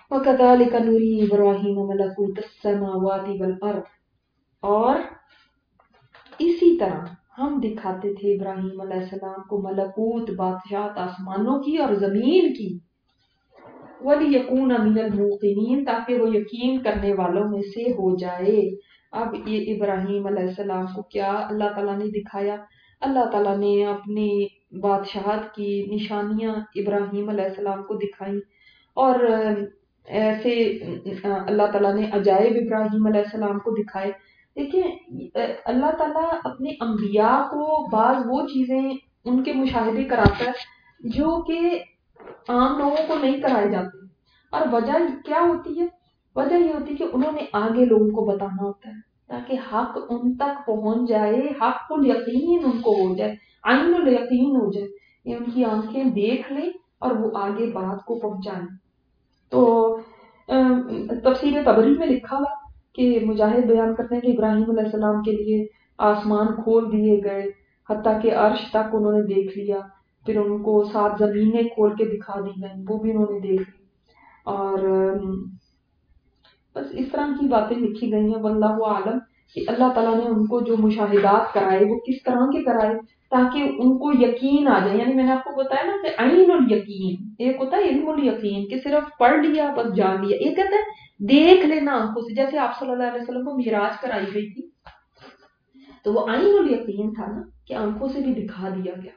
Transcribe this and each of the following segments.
وَكَذَلِكَ نُرِي إِبْرَاهِيمَ مَلَكُوتَ السَّمَاوَاتِ وَالْأَرْضِ، اور اسی طرح ہم دکھاتے تھے ابراہیم علیہ السلام کو ملکوت، بادشاہت آسمانوں کی اور زمین کی، وَلِيَكُونَ مِنَ الْمُوقِنِينَ، تاکہ وہ یقین کرنے والوں میں سے ہو جائے۔ اب یہ ابراہیم علیہ السلام کو کیا اللہ تعالیٰ نے دکھایا؟ اللہ تعالیٰ نے اپنی بادشاہت کی نشانیاں ابراہیم علیہ السلام کو دکھائیں، اور ایسے اللہ تعالیٰ نے عجائب ابراہیم علیہ السلام کو دکھائے۔ دیکھیں، اللہ تعالیٰ اپنے انبیاء کو بعض وہ چیزیں ان کے مشاہدے کراتا ہے جو کہ عام لوگوں کو نہیں کرائے جاتے، اور وجہ کیا ہوتی ہے؟ وجہ یہ ہوتی ہے کہ انہوں نے آگے لوگوں کو بتانا ہوتا ہے تاکہ حق ان تک پہنچ جائے، حق الیقین ان کو ہو جائے، عین الیقین ہو جائے، یہ ان کی آنکھیں دیکھ لیں اور وہ آگے بات کو پہنچائیں۔ تو تفسیر طبری میں لکھا ہوا کہ مجاہد بیان کرتے ہیں کہ ابراہیم علیہ السلام کے لیے آسمان کھول دیے گئے، حتیٰ کہ عرش تک انہوں نے دیکھ لیا، پھر ان کو 7 زمینیں کھول کے دکھا دی گئیں، وہ بھی انہوں نے دیکھ لی، اور بس اس طرح کی باتیں لکھی گئی ہیں۔ واللہ عالم کہ اللہ تعالیٰ نے ان کو جو مشاہدات کرائے وہ کس طرح کے کرائے تاکہ ان کو یقین آ جائے۔ یعنی میں نے آپ کو بتایا نا کہ عین الیقین، ایک ہوتا ہے علم الیقین کہ صرف پڑھ لیا بس جان لیا، ایک کہتا ہے دیکھ لینا آنکھوں سے، جیسے آپ صلی اللہ علیہ وسلم کو معراج کرائی گئی تھی تو وہ عین الیقین تھا نا کہ آنکھوں سے بھی دکھا دیا گیا۔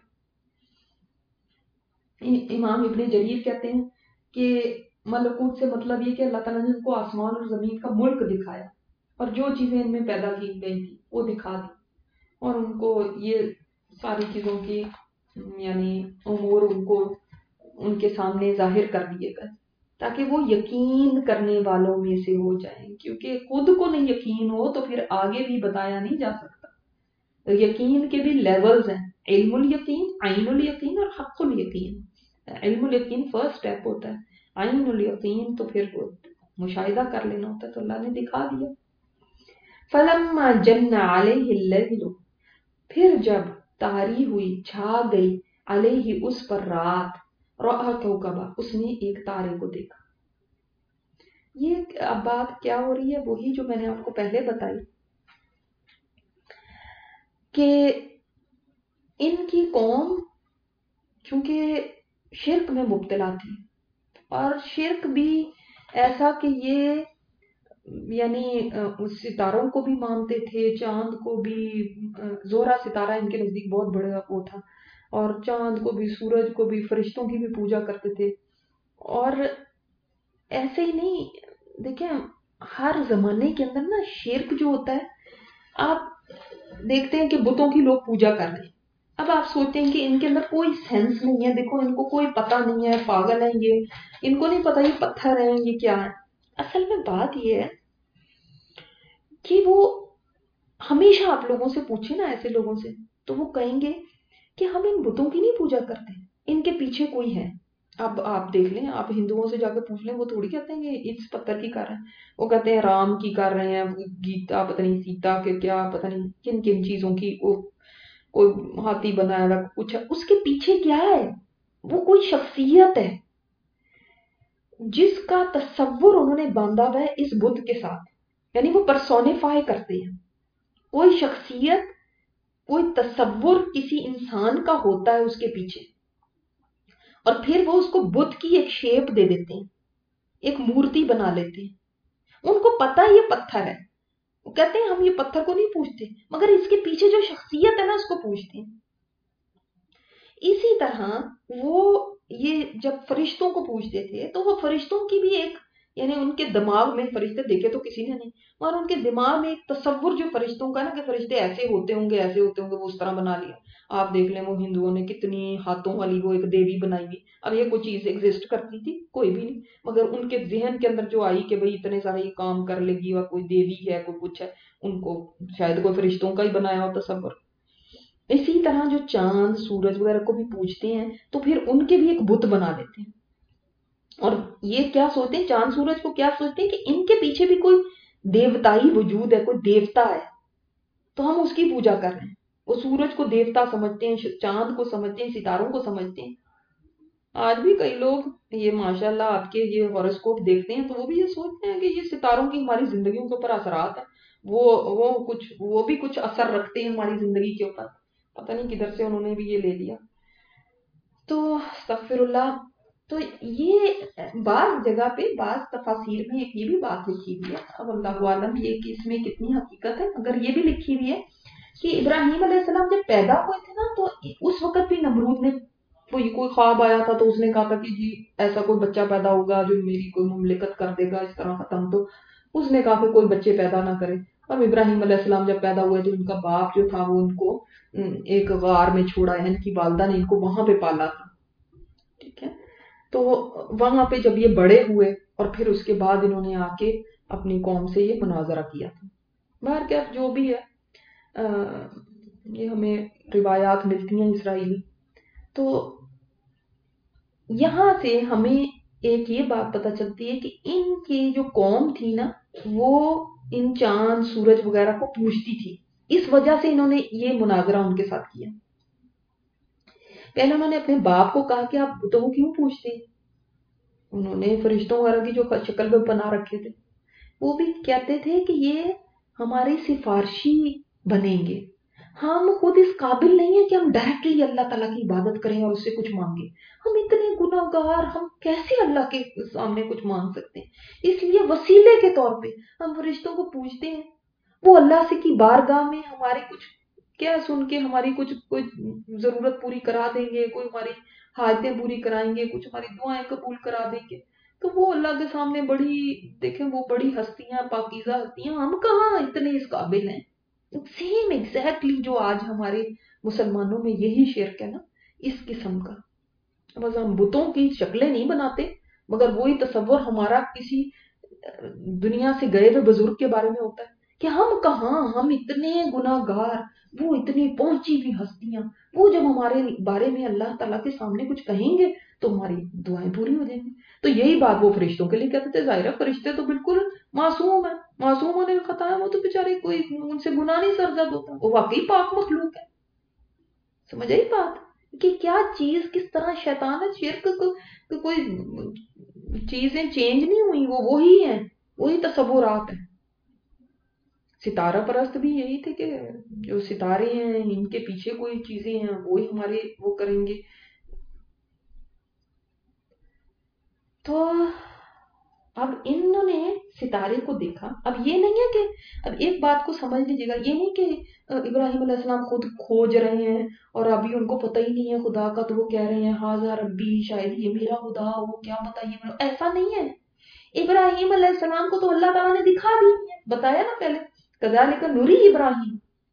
امام ابن جریر کہتے ہیں کہ ملکوت سے مطلب یہ کہ اللہ تعالیٰ نے ان کو آسمان اور زمین کا ملک دکھایا، اور جو چیزیں ان میں پیدا کی گئی تھی وہ دکھا دی، اور ان کو یہ ساری چیزوں کی یعنی امور ان کو ان کے سامنے ظاہر کر دیے گئے تاکہ وہ یقین کرنے والوں میں سے ہو جائیں، کیونکہ خود کو نہیں یقین ہو تو پھر آگے بھی بتایا نہیں جا سکتا۔ یقین کے بھی لیولز ہیں، علم الیقین، عین الیقین اور حق الیقین۔ علم الیقین فرسٹ سٹیپ ہوتا ہے، عین الیقین تو پھر مشاہدہ کر لینا ہوتا ہے، تو اللہ نے دکھا دیا۔ فلما جن علیہ اللیل، پھر جب طاری ہوئی، چھا گئی، علیہ اس پر رات، رأى کوكبا، اس نے ایک تارے کو دیکھا۔ یہ اب بات کیا ہو رہی ہے؟ وہی جو میں نے آپ کو پہلے بتائی کہ ان کی قوم چونکہ شرک میں مبتلا تھی، اور شرک بھی ایسا کہ یہ یعنی ستاروں کو بھی مانتے تھے، چاند کو بھی، زہرہ ستارہ ان کے نزدیک بہت بڑا وہ تھا، اور چاند کو بھی، سورج کو بھی، فرشتوں کی بھی پوجا کرتے تھے۔ اور ایسے ہی نہیں، دیکھیں ہر زمانے کے اندر نا شرک جو ہوتا ہے، آپ دیکھتے ہیں کہ بتوں کی لوگ پوجا کر رہے ہیں، اب آپ سوچتے ہیں کہ ان کے اندر کوئی سینس نہیں ہے، دیکھو ان کو کوئی پتہ نہیں ہے، پاگل ہیں یہ، ان کو نہیں پتہ یہ پتھر ہیں یہ کیا ہے۔ اصل میں بات یہ ہے کہ وہ ہمیشہ آپ لوگوں سے پوچھیں نا، ایسے لوگوں سے، تو وہ کہیں گے کہ ہم ان بتوں کی نہیں پوجا کرتے، ان کے پیچھے کوئی ہے۔ اب آپ دیکھ لیں، آپ ہندوؤں سے جا کے پوچھ لیں، وہ تھوڑی کہتے ہیں کہ اس پتھر کی کر رہے ہیں، وہ کہتے ہیں رام کی کر رہے ہیں، گیتا پتہ نہیں، سیتا کے کیا پتہ نہیں کن کن چیزوں کی، وہ کوئی ہاتھی بنایا ہوا کچھ ہے، اس کے پیچھے کیا ہے؟ وہ کوئی شخصیت ہے جس کا تصور انہوں نے باندھا ہوا ہے اس بدھ کے ساتھ، یعنی وہ پرسونیفائی کرتے ہیں کوئی شخصیت، کوئی تصور کسی انسان کا ہوتا ہے اس کے پیچھے، اور پھر وہ اس کو بدھ کی ایک شیپ دے دیتے ہیں، ایک مورتی بنا لیتے ہیں۔ ان کو پتہ یہ پتھر ہے، وہ کہتے ہیں ہم یہ پتھر کو نہیں پوجتے، مگر اس کے پیچھے جو شخصیت ہے نا اس کو پوجتے ہیں۔ اسی طرح وہ یہ جب فرشتوں کو پوجتے تھے تو وہ فرشتوں کی بھی ایک یعنی ان کے دماغ میں، فرشتے دیکھے تو کسی نے نہیں، اور ان کے دماغ میں ایک تصور جو فرشتوں کا نا کہ فرشتے ایسے ہوتے ہوں گے، ایسے ہوتے ہوں گے، وہ اس طرح بنا لیا۔ آپ دیکھ لیں وہ ہندوؤں نے کتنی ہاتھوں والی وہ ایک دیوی بنائی ہوئی، اب یہ کوئی چیز ایگزسٹ کرتی تھی؟ کوئی بھی نہیں، مگر ان کے ذہن کے اندر جو آئی کہ بھئی اتنے سارے یہ کام کر لے گی اور کوئی دیوی ہے، کوئی کچھ ہے، ان کو شاید کوئی فرشتوں کا ہی بنایا ہو تصور۔ اسی طرح جو چاند، سورج وغیرہ کو بھی پوجتے ہیں تو پھر ان کے بھی ایک بت بنا دیتے ہیں، اور یہ کیا سوچتے ہیں، چاند سورج کو کیا سوچتے ہیں کہ ان کے پیچھے بھی کوئی دیوتائی وجود ہے، کوئی دیوتا ہے، تو ہم اس کی پوجا کر رہے ہیں۔ وہ سورج کو دیوتا سمجھتے ہیں، چاند کو سمجھتے ہیں، ستاروں کو سمجھتے ہیں، آج بھی کئی لوگ یہ ماشاءاللہ آپ کے یہ ہاروسکوپ دیکھتے ہیں تو وہ بھی یہ سوچتے ہیں کہ یہ ستاروں کی ہماری زندگیوں کے اوپر اثرات ہیں، وہ بھی کچھ اثر رکھتے ہیں ہماری زندگی کے اوپر، پتہ نہیں کدھر سے انہوں نے بھی یہ لے لیا۔ تو استغفر اللہ۔ تو یہ بعض جگہ پہ بعض تفاسیر میں ایک یہ بھی بات لکھی ہوئی ہے، اب اللہ عالم یہ کہ اس میں کتنی حقیقت ہے، مگر یہ بھی لکھی ہوئی ہے کہ ابراہیم علیہ السلام جب پیدا ہوئے تھے نا تو اس وقت بھی نمرود نے کوئی خواب آیا تھا تو اس نے کہا تھا کہ جی ایسا کوئی بچہ پیدا ہوگا جو میری کوئی مملکت کر دے گا اس طرح ختم، تو اس نے کہا کہ کوئی بچے پیدا نہ کرے۔ اور ابراہیم علیہ السلام جب پیدا ہوئے تو ان کا باپ جو تھا وہ ان کو ایک غار میں چھوڑا ہے، ان کی والدہ نے ان کو وہاں پہ پالا تھا، ٹھیک ہے۔ تو وہاں پہ جب یہ بڑے ہوئے اور پھر اس کے بعد انہوں نے آ کے اپنی قوم سے یہ مناظرہ کیا تھا۔ باہر کیا جو بھی ہے یہ ہمیں روایات ملتی ہیں اسرائیلی، تو یہاں سے ہمیں ایک یہ بات پتہ چلتی ہے کہ ان کی جو قوم تھی نا وہ ان چاند سورج وغیرہ کو پوجتی تھی، اس وجہ سے انہوں نے یہ مناظرہ ان کے ساتھ کیا۔ پہلے انہوں نے اپنے باپ کو کہا کہ آپ بتوں کو کیوں پوجتے ہیں، انہوں نے فرشتوں وغیرہ کی جو شکل میں بنا رکھے تھے، وہ بھی کہتے تھے کہ یہ ہماری سفارشی بنیں گے، ہم خود اس قابل نہیں ہیں کہ ہم ڈائریکٹلی اللہ تعالیٰ کی عبادت کریں اور اس سے کچھ مانگیں، ہم اتنے گناہ گار، ہم کیسے اللہ کے سامنے کچھ مانگ سکتے ہیں، اس لیے وسیلے کے طور پہ ہم فرشتوں کو پوجتے ہیں، وہ اللہ سے کی بارگاہ میں ہمارے کچھ کیا سن کے ہماری کوئی ضرورت پوری کرا دیں گے، کوئی ہماری حاجتیں پوری کرائیں گے، کچھ ہماری دعائیں قبول کرا دیں گے۔ تو وہ اللہ کے سامنے بڑی دیکھیں وہ بڑی ہستیاں، پاکیزہ ہستیاں، ہم کہاں اتنے اس قابل ہیں۔ سیم ایگزیکٹلی جو آج ہمارے مسلمانوں میں یہی شرک ہے نا، اس قسم کا، بس ہم بتوں کی شکلیں نہیں بناتے مگر وہی تصور ہمارا کسی دنیا سے گئے ہوئے بزرگ کے بارے میں ہوتا ہے کہ ہم کہاں، ہم اتنے گناہ گار، وہ اتنی پہنچی ہوئی ہستیاں، وہ جب ہمارے بارے میں اللہ تعالیٰ کے سامنے کچھ کہیں گے تو ہماری دعائیں پوری ہو جائیں گی۔ تو یہی بات وہ فرشتوں کے لیے کہتے تھے، ظاہرہ فرشتے تو بالکل معصوم ہیں، معصوم ہونے کا خطا ہے، وہ تو بیچارے کوئی ان سے گناہ نہیں سرزد ہوتا، وہ واقعی پاک مخلوق ہے۔ سمجھ آئی بات کہ کیا چیز کس طرح شیطان ہے، شرک کوئی چیزیں چینج نہیں ہوئی، وہ وہی ہیں، وہی تصورات ہیں۔ ستارہ پرست بھی یہی تھے کہ جو ستارے ہیں ان کے پیچھے کوئی چیزیں ہیں وہی ہمارے وہ کریں گے۔ تو اب انہوں نے ستارے کو دیکھا، اب یہ نہیں ہے کہ اب ایک بات کو سمجھ لیجیے گا، یہ نہیں کہ ابراہیم علیہ السلام خود کھوج رہے ہیں اور ابھی ان کو پتہ ہی نہیں ہے خدا کا، تو وہ کہہ رہے ہیں ہاذا ربی، شاید یہ میرا خدا ہو، کیا پتہ یہ میرا، ایسا نہیں ہے۔ ابراہیم علیہ السلام کو تو اللہ تعالیٰ نے دکھا دی ہے، بتایا نا پہلے، کذالک نوری ابراہیم،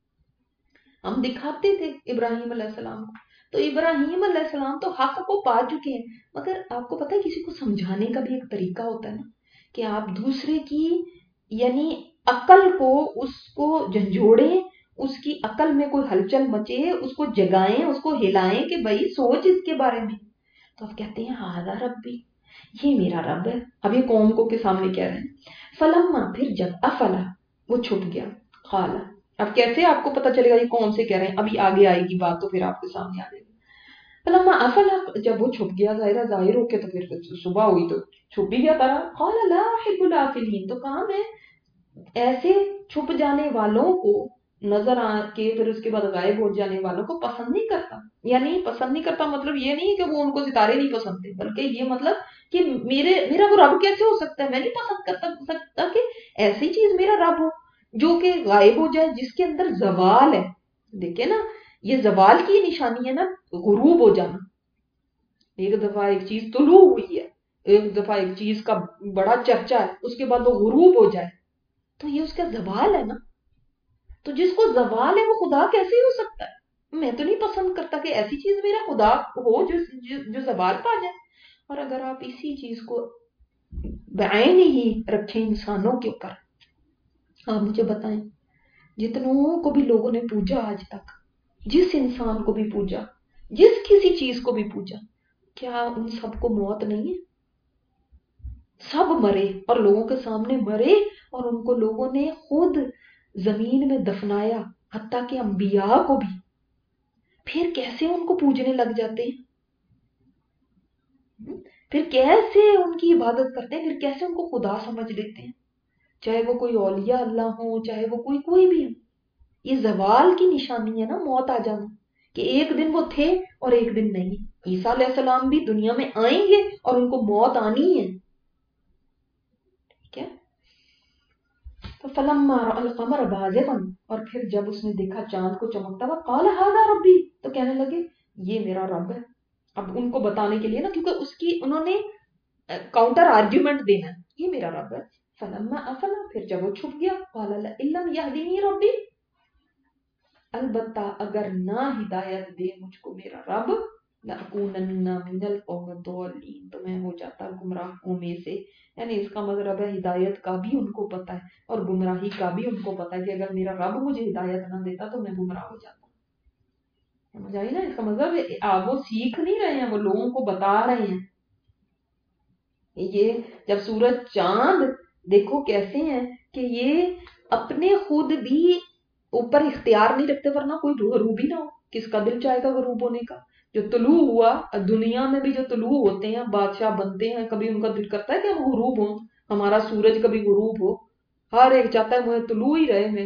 ہم دکھاتے تھے ابراہیم علیہ السلام کو۔ تو ابراہیم علیہ السلام تو حق کو پا چکے ہیں، مگر آپ کو پتہ ہے کسی کو سمجھانے کا بھی ایک طریقہ ہوتا ہے نا، کہ آپ دوسرے کی یعنی عقل کو اس کو جھنجھوڑیں، اس کی عقل میں کوئی ہلچل مچے، اس کو جگائیں، اس کو ہلائیں کہ بھائی سوچ اس کے بارے میں۔ تو آپ کہتے ہیں ہاذا ربی، یہ میرا رب ہے۔ اب یہ قوم کو کے سامنے کہہ رہے ہیں، فلما، پھر جب، افلا، وہ چھپ گیا، قالا، اب کیسے آپ کو پتہ چلے گا یہ کون سے کہہ رہے ہیں، ابھی آگے آئے گی بات تو پھر آپ کے سامنے آ جائے گی۔ فلما افلا، جب وہ چھپ گیا، ظاہر ہو کے، تو پھر صبح ہوئی تو چھپ بھی گیا تارا، قال لا احب الافلین، تو کہا میں ایسے چھپ جانے والوں کو نظر آ کے پھر اس کے بعد غائب ہو جانے والوں کو پسند نہیں کرتا۔ یعنی پسند نہیں کرتا مطلب یہ نہیں کہ وہ ان کو ستارے نہیں پسند تھے، بلکہ یہ مطلب کہ میرا وہ رب کیسے ہو سکتا ہے، میں نہیں پسند کر سکتا کہ ایسی چیز میرا رب ہو جو کہ غائب ہو جائے، جس کے اندر زوال ہے۔ دیکھیں نا، یہ زوال کی نشانی ہے نا، غروب ہو جانا۔ ایک دفعہ ایک چیز طلوع ہوئی ہے، ایک دفعہ ایک چیز کا بڑا چرچا ہے، اس کے بعد وہ غروب ہو جائے تو یہ اس کا زوال ہے نا۔ تو جس کو زوال ہے وہ خدا کیسے ہو سکتا ہے؟ میں تو نہیں پسند کرتا کہ ایسی چیز میرا خدا ہو جو زوال پا جائے۔ اور اگر آپ اسی چیز کو بعین ہی رکھیں انسانوں کے اوپر، آپ مجھے بتائیں جتنوں کو بھی لوگوں نے پوجا آج تک، جس انسان کو بھی پوجا، جس کسی چیز کو بھی پوجا، کیا ان سب کو موت نہیں ہے؟ سب مرے اور لوگوں کے سامنے مرے، اور ان کو لوگوں نے خود زمین میں دفنایا، حتیٰ کہ انبیاء کو بھی۔ پھر کیسے ان کو پوجنے لگ جاتے ہیں؟ پھر کیسے ان کی عبادت کرتے ہیں، پھر کیسے ان کو خدا سمجھ لیتے ہیں، چاہے وہ کوئی اولیاء اللہ ہو، چاہے وہ کوئی بھی ہو۔ یہ زوال کی نشانی ہے نا، موت آ جانا، کہ ایک دن وہ تھے اور ایک دن نہیں۔ عیسیٰ علیہ السلام بھی دنیا میں آئیں گے اور ان کو موت آنی ہے، ٹھیک ہے۔ تو فلما رأى القمر بازغا، اور پھر جب اس نے دیکھا چاند کو چمکتا ہوا، قال هذا ربی، تو کہنے لگے یہ میرا رب ہے۔ اب ان کو بتانے کے لیے نا، کیونکہ اس کی انہوں نے کاؤنٹر آرگیومنٹ دینا ہے، یہ میرا رب ہے۔ فلما افل، پھر جب وہ چھپ گیا، قال لئن لم يهدني ربی، البتہ اگر نہ ہدایت دے مجھ کو میرا رب، لأکونن من القوم الضالین، تو میں ہو جاتا گمراہوں میں سے۔ یعنی اس کا مطلب ہے ہدایت کا بھی ان کو پتہ ہے اور گمراہی کا بھی ان کو پتہ ہے، کہ اگر میرا رب مجھے ہدایت نہ دیتا تو میں گمراہ ہو جاتا۔ سمجھ آئی نا؟ اس کا مطلب وہ سیکھ نہیں رہے ہیں، وہ لوگوں کو بتا رہے ہیں۔ یہ جب سورج چاند دیکھو کیسے ہیں کہ یہ اپنے خود بھی اوپر اختیار نہیں رکھتے، ورنہ کوئی غروب ہی نہ ہو، کس کا دل چاہے گا غروب ہونے کا؟ جو طلوع ہوا، دنیا میں بھی جو طلوع ہوتے ہیں بادشاہ بنتے ہیں، کبھی ان کا دل کرتا ہے کہ ہم غروب ہوں، ہمارا سورج کبھی غروب ہو؟ ہر ایک چاہتا ہے مجھے طلوع ہی رہے،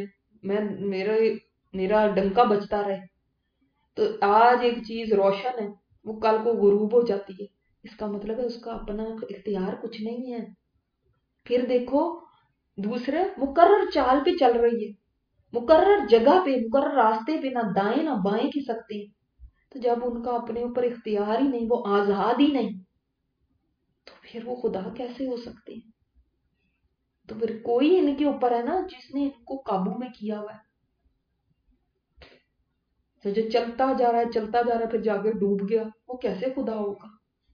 میرا ڈنکا بجتا رہے۔ تو آج ایک چیز روشن ہے، وہ کل کو غروب ہو جاتی ہے، اس کا مطلب ہے اس کا اپنا اختیار کچھ نہیں ہے۔ پھر دیکھو دوسرے مقرر چال پہ چل رہی ہے، مقرر جگہ پہ، مقرر راستے پہ، نہ دائیں نہ بائیں کی سکتے ہیں۔ تو جب ان کا اپنے اوپر اختیار ہی نہیں، وہ آزاد ہی نہیں، تو پھر وہ خدا کیسے ہو سکتے ہیں؟ تو پھر کوئی ان کے اوپر ہے نا جس نے ان کو قابو میں کیا ہوا ہے۔ تو جو چلتا جا رہا ہے چلتا جا رہا ہے، پھر جا کے ڈوب گیا، وہ کیسے خدا ہوگا؟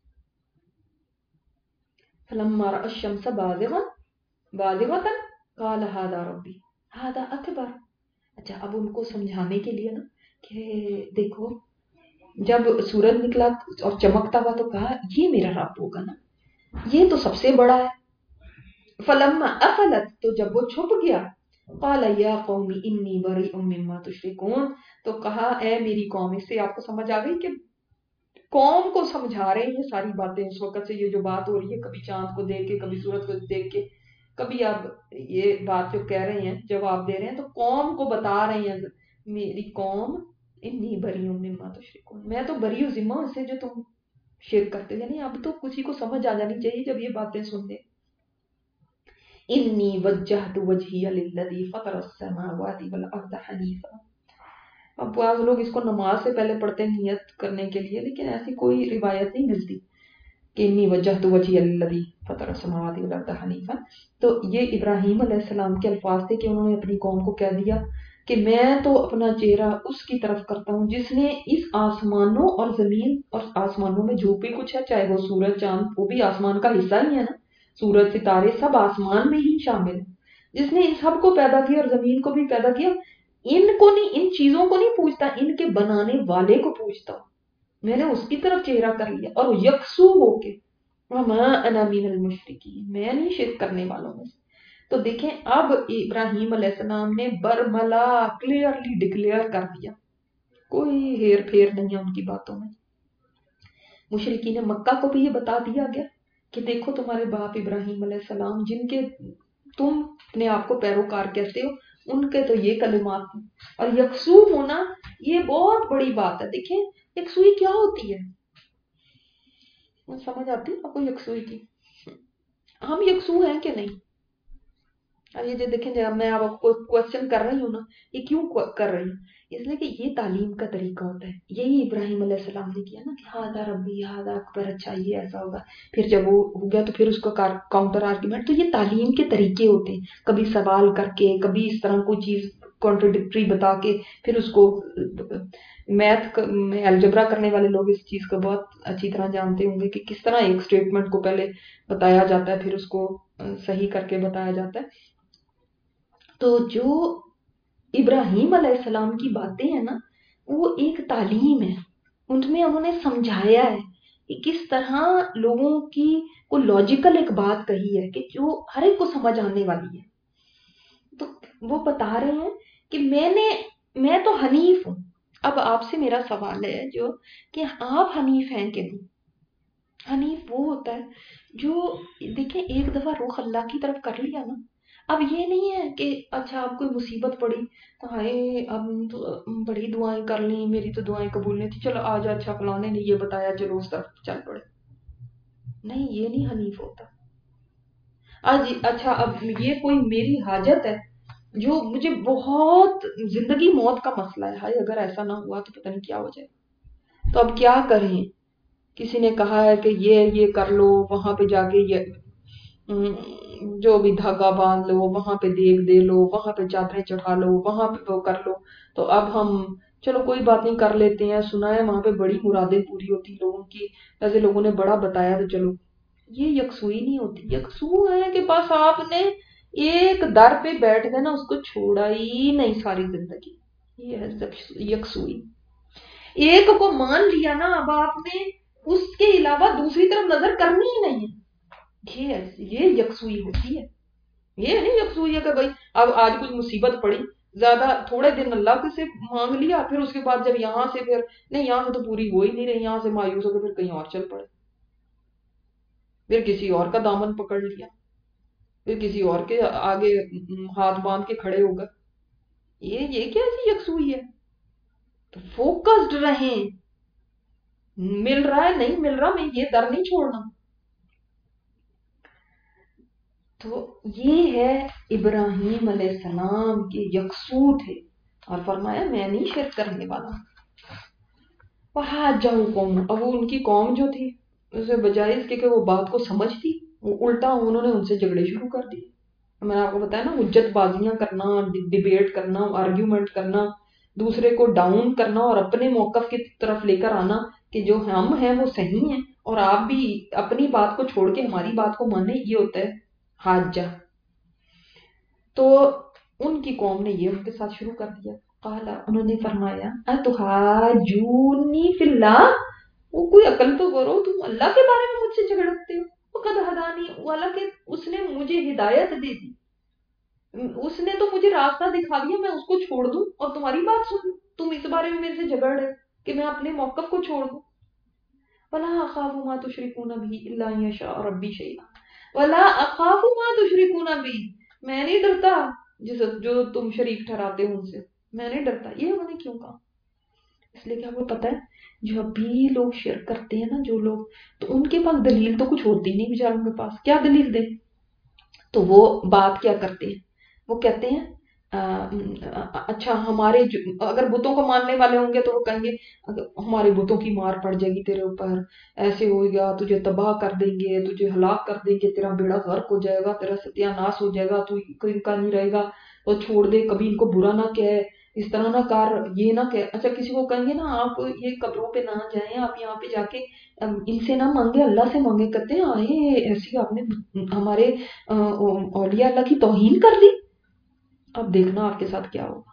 فلما رأى الشمس بازغة قال هذا ربي هذا اکبر۔ اچھا، اب ان کو سمجھانے کے لیے نا کہ دیکھو جب سورج نکلا اور چمکتا ہوا تو کہا یہ میرا رب ہوگا نا، یہ تو سب سے بڑا ہے۔ فلما افلت، تو جب وہ چھپ گیا، قال یا قوم انی بریء مما تشرکون، تو کہا اے میری قوم، اس سے آپ کو سمجھ آ گئی کہ قوم کو سمجھا رہے ہیں یہ ساری باتیں اس وقت سے، یہ جو بات ہو رہی ہے کبھی چاند کو دیکھ کے، کبھی سورج کو دیکھ کے، کبھی آپ یہ بات جو کہہ رہے ہیں جواب دے رہے ہیں، تو قوم کو بتا رہے ہیں میری قوم انی بریء مما تشرکون، میں تو بری ہوں ذمہ اس سے جو تم شرک کرتے ہو۔ یعنی اب تو کسی کو سمجھ آ جانی چاہیے جب یہ باتیں سن لے۔ انی وجہت وجہی للذی فطر السماوات والارض حنیفا۔ اب بعض لوگ اس کو نماز سے پہلے پڑھتے ہیں نیت کرنے کے لیے، لیکن ایسی کوئی روایت نہیں ملتی کہ انی وجہت وجہی للذی فطر السماوات والارض حنیفا۔ تو یہ ابراہیم علیہ السلام کے الفاظ تھے کہ انہوں نے اپنی قوم کو کہہ دیا کہ میں تو اپنا چہرہ اس کی طرف کرتا ہوں جس نے اس آسمانوں اور زمین، اور آسمانوں میں جو بھی کچھ ہے، چاہے وہ سورج چاند، وہ بھی آسمان کا حصہ ہی ہے نا، سورج ستارے سب آسمان میں ہی شامل ہیں، جس نے ان سب کو پیدا کیا اور زمین کو بھی پیدا کیا۔ ان کو نہیں، ان چیزوں کو نہیں پوچھتا، ان کے بنانے والے کو پوچھتا ہوں، میں نے اس کی طرف چہرہ کر لیا، اور یکسو ہو کے وما انا من المشرکین، میں نہیں شرک کرنے والوں میں سے۔ تو دیکھیں اب ابراہیم علیہ السلام نے برملا کلیئرلی ڈکلیئر کر دیا، کوئی ہیر پھیر نہیں ہے ان کی باتوں میں۔ مشرکین مکہ کو بھی یہ بتا دیا گیا کہ دیکھو تمہارے باپ ابراہیم علیہ السلام جن کے تم اپنے آپ کو پیروکار کہتے ہو، ان کے تو یہ کلمات ہیں۔ اور یکسو ہونا یہ بہت بڑی بات ہے۔ دیکھیں یکسوئی کیا ہوتی ہے، سمجھ آتی ہے آپ کو یکسوئی کی؟ ہم یکسو ہیں کہ نہیں؟ اب یہ جو دیکھیں جب میں آپ کو کوشچن کر رہی ہوں نا، یہ کیوں کر رہی ہوں؟ اس لیے کہ یہ تعلیم کا طریقہ ہوتا ہے، یہی ابراہیم علیہ السلام نے کیا نا کہ ہاذا ربی ہاذا اکبر، اچھا یہ ایسا ہوگا، پھر جب وہ ہو گیا تو پھر اس کا کاؤنٹر آرگیومنٹ۔ تو یہ تعلیم کے طریقے ہوتے ہیں، کبھی سوال کر کے، کبھی اس طرح کوئی چیز کانٹرڈکٹری بتا کے، پھر اس کو میتھ میں الجبرا کرنے والے لوگ اس چیز کو بہت اچھی طرح جانتے ہوں گے کہ کس طرح ایک اسٹیٹمنٹ کو پہلے بتایا جاتا ہے، پھر اس کو صحیح کر کے بتایا جاتا ہے۔ تو جو ابراہیم علیہ السلام کی باتیں ہیں نا، وہ ایک تعلیم ہے، ان میں انہوں نے سمجھایا ہے کہ کس طرح لوگوں کی کو لاجیکل ایک بات کہی ہے کہ جو ہر ایک کو سمجھ آنے والی ہے۔ تو وہ بتا رہے ہیں کہ میں تو حنیف ہوں۔ اب آپ سے میرا سوال ہے جو کہ آپ حنیف ہیں کہ نہیں؟ حنیف وہ ہوتا ہے جو دیکھیں ایک دفعہ رخ اللہ کی طرف کر لیا نا، اب یہ نہیں ہے کہ اچھا اب کوئی مصیبت پڑی تو ہائے اب تو بڑی دعائیں کر لیں، میری تو دعائیں قبول نہیں تھی، چلو آج اچھا فلانے نے یہ بتایا چلو اس طرف چل پڑے. نہیں، یہ نہیں حنیف ہوتا. آج اچھا اب یہ کوئی میری حاجت ہے جو مجھے بہت زندگی موت کا مسئلہ ہے، ہائے اگر ایسا نہ ہوا تو پتہ نہیں کیا ہو جائے، تو اب کیا کریں؟ کسی نے کہا ہے کہ یہ کر لو، وہاں پہ جا کے یہ جو بھی دھاگا باندھ لو، وہاں پہ دیگ دے لو، وہاں پہ چادریں چڑھا لو، وہاں پہ وہ کر لو. تو اب ہم چلو کوئی بات نہیں کر لیتے ہیں، سنا ہے وہاں پہ بڑی مرادیں پوری ہوتی لوگوں کی، ایسے لوگوں نے بڑا بتایا تو چلو. یہ یکسوئی نہیں ہوتی. یکسو ہے کہ بس آپ نے ایک در پہ بیٹھ گئے نا، اس کو چھوڑا ہی نہیں ساری زندگی. یہ ہے یکسوئی. ایک کو مان لیا نا، اب آپ نے اس کے علاوہ دوسری طرف نظر کرنی ہی نہیں ہے. یہ یکسوئی ہوتی ہے. یہ نہیں یکسوئی ہے کہ بھائی اب آج کچھ مصیبت پڑی، زیادہ تھوڑے دن اللہ سے مانگ لیا، پھر اس کے بعد جب یہاں سے پھر نہیں، یہاں سے تو پوری ہو ہی نہیں رہی، یہاں سے مایوس ہو کے پھر کہیں اور چل پڑے، پھر کسی اور کا دامن پکڑ لیا، پھر کسی اور کے آگے ہاتھ باندھ کے کھڑے ہو گئے. یہ کیسی یکسوئی ہے؟ تو فوکسڈ رہیں. مل رہا ہے نہیں مل رہا، میں یہ در نہیں چھوڑنا. تو یہ ہے ابراہیم علیہ السلام کے یکسو تھے، اور فرمایا میں نہیں شرک کرنے والا. وہاں جاؤ قوم، اب وہ ان کی قوم جو تھی اسے بجائے اس کے کہ وہ بات کو سمجھتی، وہ الٹا انہوں نے ان سے جھگڑے شروع کر دیے. میں نے آپ کو بتایا نا، حجت بازیاں کرنا، ڈیبیٹ کرنا، آرگیومنٹ کرنا، دوسرے کو ڈاؤن کرنا اور اپنے موقف کی طرف لے کر آنا کہ جو ہم ہیں وہ صحیح ہیں اور آپ بھی اپنی بات کو چھوڑ کے ہماری بات کو مانیں، یہ ہوتا ہے حاجہ. تو ان کی قوم نے یہ ان کے ساتھ شروع کر دیا. قال، انہوں نے فرمایا اتحاجونی فی اللہ، وہ کوئی عقل تو کرو، تم اللہ کے بارے میں مجھ سے جھگڑتے ہو. وقد ہدانی، حالانکہ اس نے مجھے ہدایت دے دی، اس نے تو مجھے راستہ دکھا دیا، میں اس کو چھوڑ دوں اور تمہاری بات سن لوں؟ تم اس بارے میں میرے سے جھگڑ رہے کہ میں اپنے موقف کو چھوڑ دوں. ولا اخاف ما تشركون به الا ان يشاء ربي شيئا، ولا اخاف ما تشركون به، میں نہیں ڈرتا جو تم شریک ٹھہراتے ہو ان سے، میں نہیں ڈرتا. یہ انہوں نے کیوں کہا؟ اس لیے کہ آپ کو پتا ہے جو ابھی لوگ شرک کرتے ہیں نا، جو لوگ، تو ان کے پاس دلیل تو کچھ ہوتی نہیں بیچاروں کے پاس، کیا دلیل دے؟ تو وہ بات کیا کرتے ہیں، وہ کہتے ہیں اچھا ہمارے اگر بتوں کو ماننے والے ہوں گے تو وہ کہیں گے ہمارے بتوں کی مار پڑ جائے گی تیرے اوپر، ایسے ہو گیا، تجھے تباہ کر دیں گے، تجھے ہلاک کر دیں گے، تیرا بیڑا غرق ہو جائے گا، تیرا ستیہ ناش ہو جائے گا، تو ان کا نہیں رہے گا، تو چھوڑ دے، کبھی ان کو برا نہ کہے، اس طرح نہ کر، یہ نہ کہ اچھا کسی کو کہیں گے نا آپ یہ قبروں پہ نہ جائیں، آپ یہاں پہ جا کے ان سے نہ مانگے، اللہ سے مانگے. کرتے ہیں آئے ایسی آپ نے ہمارے اولیاء اللہ کی توہین کر دی. اب دیکھنا آپ کے ساتھ کیا ہوگا.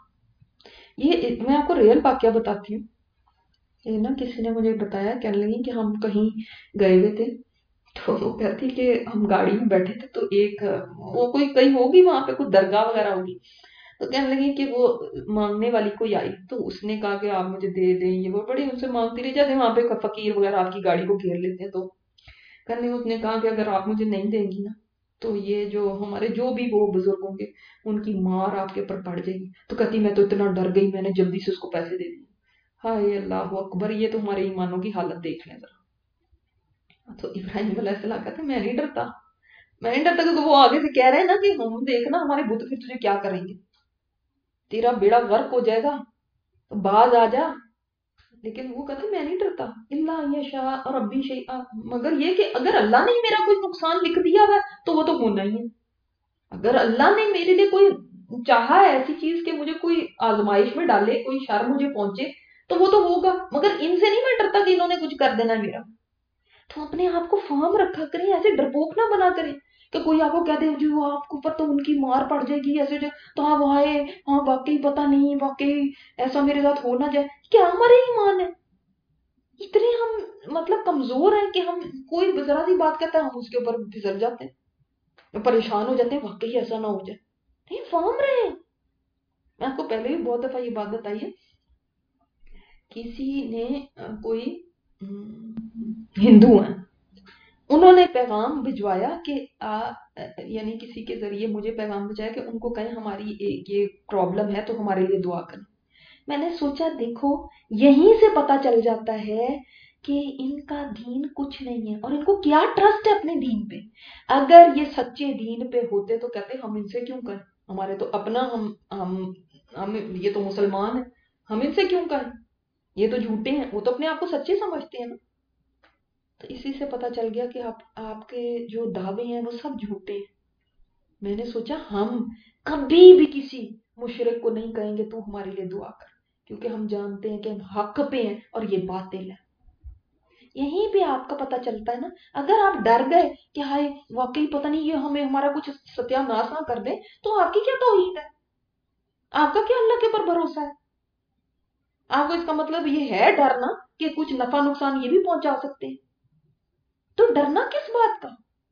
یہ میں آپ کو ریئل واقعہ بتاتی ہوں. یہ نا کسی نے مجھے بتایا، کہنے لگی کہ ہم کہیں گئے ہوئے تھے، تو وہ کہتی کہ ہم گاڑی میں بیٹھے تھے، تو ایک وہ کوئی کہیں ہوگی وہاں پہ کوئی درگاہ وغیرہ ہوگی، تو کہنے لگی کہ وہ مانگنے والی کوئی آئی، تو اس نے کہا کہ آپ مجھے دے دیں، یہ وہ بڑی ان سے مانگتی رہی، جیسے وہاں پہ فقیر وغیرہ آپ کی گاڑی کو گھیر لیتے ہیں. تو کہنے لگی اس نے کہا کہ اگر آپ مجھے نہیں دیں گی نا تو یہ جو ہمارے جو بھی وہ بزرگ ہوں گے ان کی مار آپ کے اوپر پڑ جائے گی. تو کہتی میں تو اتنا ڈر گئی، میں نے جلدی سے اس کو پیسے دے دیے. ہائے اللہ اکبر، یہ تو ہمارے ایمانوں کی حالت دیکھ لیں ذرا. تو ابراہیم علیہ السلام کہتے میں نہیں ڈرتا، میں نہیں ڈرتا، کیونکہ وہ آگے سے کہہ رہے ہیں نا کہ ہم دیکھنا ہمارے بت پھر تجھے کیا کریں گے، تیرا بیڑا غرق ہو جائے گا، تو باز آ جا. لیکن وہ کہتے میں نہیں ڈرتا، اللہ یشاء ربی شیئا، مگر یہ کہ اگر اللہ نے میرا کوئی نقصان لکھ دیا ہوا تو وہ تو ہونا ہی ہے. اگر اللہ نے میرے لیے کوئی چاہا ہے ایسی چیز کہ مجھے کوئی آزمائش میں ڈالے، کوئی شر مجھے پہنچے، تو وہ تو ہوگا، مگر ان سے نہیں میں ڈرتا کہ انہوں نے کچھ کر دینا ہے میرا. تو اپنے آپ کو فارم رکھا کریں، ایسے ڈرپوک نہ بنا کریں کہ کوئی آپ کو کہہ دے جو آپ کو اوپر تو ان کی مار پڑ جائے گی ایسے تو آپ آئے ہاں واقعی پتہ نہیں، واقعی ایسا میرے ساتھ ہو نہ جائے. کیا ہمارے ایمان ہے؟ اتنے ہم مطلب کمزور ہیں کہ ہم کوئی ذرا سی بات کہتا ہے ہم اس کے اوپر پھسل جاتے ہیں، پریشان ہو جاتے ہیں، واقعی ایسا نہ ہو جائے. نہیں، فارم رہے. میں آپ کو پہلے بھی بہت دفعہ یہ بات بتائی ہے. کسی نے کوئی ہندو ہیں، انہوں نے پیغام بھجوایا کہ یعنی کسی کے ذریعے مجھے پیغام بھیجایا کہ ان کو کہیں ہماری یہ پرابلم ہے تو ہمارے لیے دعا کریں. میں نے سوچا دیکھو یہیں سے پتا چل جاتا ہے کہ ان کا دین کچھ نہیں ہے اور ان کو کیا ٹرسٹ ہے اپنے دین پہ. اگر یہ سچے دین پہ ہوتے تو کہتے ہم ان سے کیوں کریں, ہمارے تو اپنا ہم یہ تو مسلمان ہیں, ہم ان سے کیوں کریں, یہ تو جھوٹے ہیں. وہ تو اپنے آپ کو سچے سمجھتے ہیں نا. تو اسی سے پتا چل گیا کہ آپ کے جو دعوے ہیں وہ سب جھوٹے ہیں. میں نے سوچا ہم کبھی بھی کسی مشرک کو نہیں کہیں گے تو ہمارے لیے دعا کر, کیونکہ ہم جانتے ہیں کہ ہم حق پہ ہیں اور یہ باطل ہے. یہیں پہ آپ کا پتہ چلتا ہے نا. اگر آپ ڈر گئے کہ ہائے واقعی پتہ نہیں یہ ہمیں ہمارا کچھ ستیہ ناش نہ کر دے, تو آپ کی کیا توحید ہے, آپ کا کیا اللہ کے پر بھروسہ ہے. آپ کو اس کا مطلب یہ ہے ڈرنا کہ کچھ نفع نقصان یہ بھی پہنچا سکتے ہیں, تو ڈرنا کس بات کا.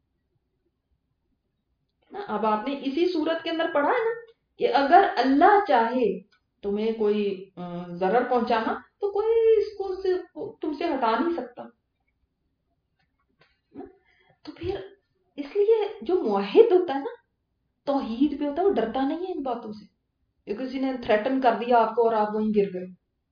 اب آپ نے اسی صورت کے اندر پڑھا ہے نا کہ اگر اللہ چاہے تمہیں کوئی ضرر پہنچانا تو کوئی اس کو تم سے ہٹا نہیں سکتا. تو پھر اس لیے جو موحد ہوتا ہے نا, توحید پہ ہوتا ہے, وہ ڈرتا نہیں ہے ان باتوں سے. یہ کسی نے تھریٹن کر دیا آپ کو اور آپ وہیں گر گئے.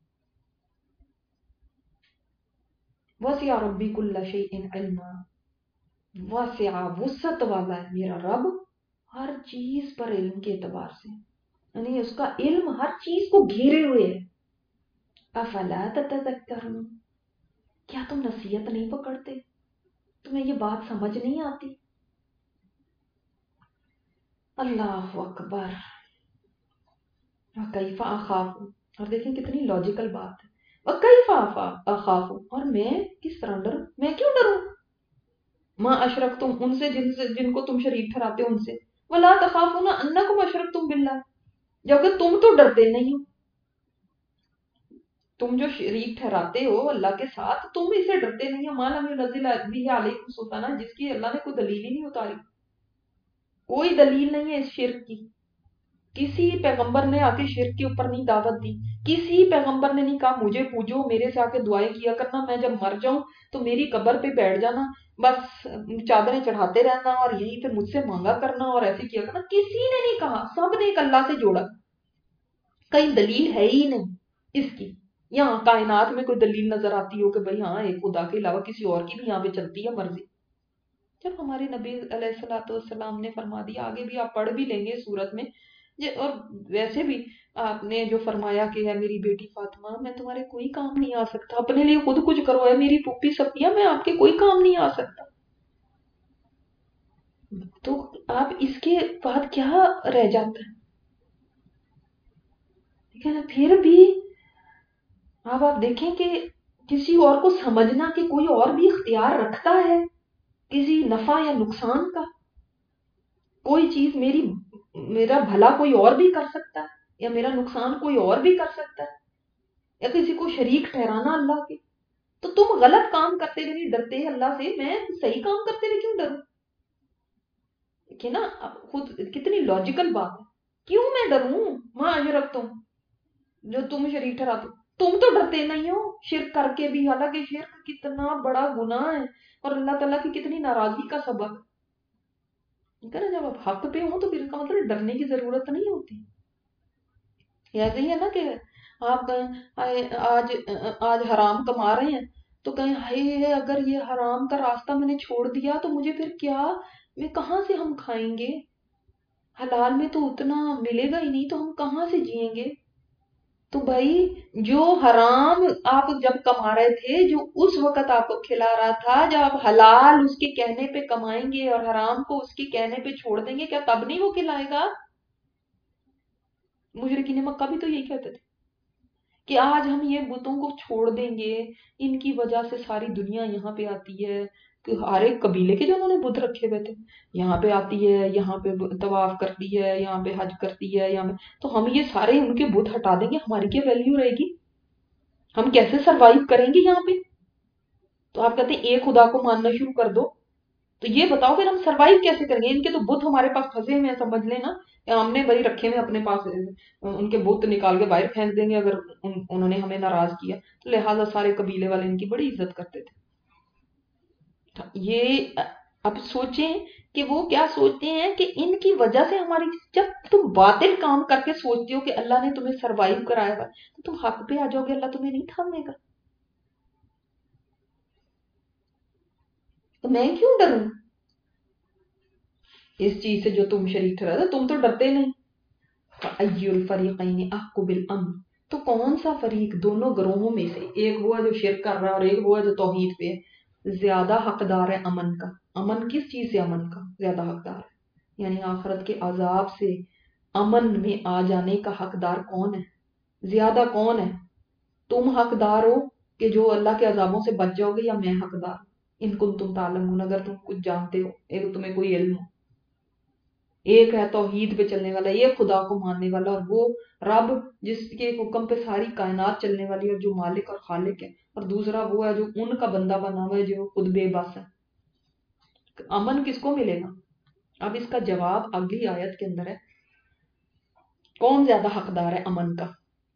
وسع ربی کل شیء علما, وسع وسعت والا ہے میرا رب ہر چیز پر علم کے اعتبار سے, یعنی اس کا علم ہر چیز کو گھیرے ہوئے ہے. افلا تتذکرون, کیا تم نصیحت نہیں پکڑتے, تمہیں یہ بات سمجھ نہیں آتی. اللہ اکبر. وکیف اخاف, اور دیکھیں کتنی لاجیکل بات ہے. وکیف اخاف, اور میں کس طرح ڈروں, میں کیوں ڈروں. ما اشرکتم, ان سے جن کو تم شریک ٹھہراتے ہو ان سے. ولا تخافون انکم اشرکتم باللہ, جبکہ تم تو ڈرتے نہیں ہو. تم جو شریک ٹھہراتے ہو اللہ کے ساتھ, تم اسے ڈرتے نہیں ہو. ما لم ينزل به علیکم سلطانا, جس کی اللہ نے کوئی دلیل ہی نہیں اتاری. کوئی دلیل نہیں ہے اس شرک کی. کسی پیغمبر نے آ کے شرک کے اوپر نہیں دعوت دی. کسی پیغمبر نے نہیں کہا مجھے پوجو, میرے سے آ کے دعائیں کیا کرنا, میں جب مر جاؤں تو میری قبر پہ بیٹھ جانا, بس چادریں چڑھاتے رہنا اور یہیں پہ مجھ سے مانگا کرنا اور ایسے کیا کرنا. کسی نے نہیں کہا, سب نے ایک اللہ سے جوڑا. کئی دلیل ہے ہی نہیں اس کی. یہاں کائنات میں کوئی دلیل نظر آتی ہو کہ بھئی ہاں ایک خدا کے علاوہ کسی اور کی بھی یہاں پہ چلتی ہے مرضی. جب ہمارے نبی علیہ الصلوۃ والسلام نے فرما دیا, آگے بھی آپ پڑھ بھی لیں گے سورت میں, اور ویسے بھی آپ نے جو فرمایا کہ ہے میری بیٹی فاطمہ, میں تمہارے کوئی کام نہیں آ سکتا, اپنے لیے خود کچھ کرو, ہے میری پھوپھی صفیہ, میں آپ کے کوئی کام نہیں آ سکتا. تو آپ اس کے بعد کیا رہ جاتا ہے. لیکن پھر بھی آپ دیکھیں کہ کسی اور کو سمجھنا کہ کوئی اور بھی اختیار رکھتا ہے کسی نفع یا نقصان کا. کوئی چیز میرا بھلا کوئی اور بھی کر سکتا ہے, یا میرا نقصان کوئی اور بھی کر سکتا ہے, یا کسی کو شریک ٹھہرانا اللہ کے. تو تم غلط کام کرتے ہوئے نہیں ڈرتے اللہ سے, میں صحیح کام کرتے ہوئے کیوں ڈروں. کہ نا خود کتنی لاجیکل بات ہے. کیوں میں ڈروں, ماں اشرکتم, جو تم شریک ٹھہراتے, تم تو ڈرتے نہیں ہو شرک کر کے بھی, حالانکہ شرک کتنا بڑا گناہ ہے اور اللہ تعالیٰ کی کتنی ناراضگی کا سبب ہے. جب آپ حق پہ ہوں تو پھر اس کا مطلب ڈرنے کی ضرورت نہیں ہوتی. ایسے ہی ہے نا کہ آپ کہیں آج حرام کما رہے ہیں تو کہیں ہائے اگر یہ حرام کا راستہ میں نے چھوڑ دیا تو مجھے پھر کیا, میں کہاں سے ہم کھائیں گے, حلال میں تو اتنا ملے گا ہی نہیں, تو ہم کہاں سے جئیں گے. تو بھائی جو حرام آپ جب کما رہے تھے, جو اس وقت آپ کو کھلا رہا تھا, جب آپ حلال اس کے کہنے پہ کمائیں گے اور حرام کو اس کے کہنے پہ چھوڑ دیں گے, کیا تب نہیں وہ کھلائے گا. مشرکین مکہ بھی تو یہی کہتے تھے کہ آج ہم یہ بتوں کو چھوڑ دیں گے, ان کی وجہ سے ساری دنیا یہاں پہ آتی ہے, کہ ہر ایک قبیلے کے جو انہوں نے بت رکھے ہوئے تھے یہاں پہ آتی ہے, یہاں پہ طواف کرتی ہے, یہاں پہ حج کرتی ہے, یہاں پہ, تو ہم یہ سارے ان کے بت ہٹا دیں گے, ہماری کیا ویلیو رہے گی, ہم کیسے سروائیو کریں گے یہاں پہ. تو آپ کہتے ہیں ایک خدا کو ماننا شروع کر دو, تو یہ بتاؤ پھر ہم سروائیو کیسے کریں گے. ان کے تو بت ہمارے پاس پھنسے ہوئے ہیں, سمجھ لینا ہم نے بھائی رکھے ہوئے اپنے پاس, ان کے بت نکال کے باہر پھینک دیں گے اگر انہوں نے ہمیں ناراض کیا. تو لہٰذا سارے قبیلے والے ان کی بڑی عزت کرتے تھے. یہ اب سوچیں کہ وہ کیا سوچتے ہیں کہ ان کی وجہ سے ہماری، جب تم باطل کام کر کے سوچتے ہو کہ اللہ نے تمہیں سروائیو کرایا ہوا تو تم حق پہ آ جاؤ گے، اللہ تمہیں نہیں تھامے گا. تو میں کیوں ڈروں اس چیز سے جو تم شریک ٹھہرا، تم تو ڈرتے نہیں. فَأَيُّ الْفَرِيقَيْنِ أَحَقُّ بِالْأَمْنِ، تو کون سا فریق دونوں گروہوں میں سے، ایک وہ ہے جو شرک کر رہا ہے اور ایک وہ ہے جو توحید پہ ہے، زیادہ حقدار ہے امن کا؟ امن کس چیز سے امن کا زیادہ حقدار ہے؟ یعنی آخرت کے عذاب سے امن میں آ جانے کا حقدار کون ہے؟ زیادہ کون ہے؟ تم حقدار ہو کہ جو اللہ کے عذابوں سے بچ جاؤ گے، یا میں حقدار ہوں؟ ان کنتم تعلمون، اگر تم کچھ جانتے ہو، ایک تمہیں کوئی علم ہو. ایک ہے توحید پہ چلنے والا، ایک خدا کو ماننے والا، اور وہ رب جس کے حکم پہ ساری کائنات چلنے والی اور جو مالک اور خالق ہے، اور دوسرا وہ ہے جو ان کا بندہ بنا ہوا ہے جو خود بے بس ہے. امن کس کو ملے گا؟ اب اس کا جواب اگلی آیت کے اندر ہے، کون زیادہ حقدار ہے امن کا؟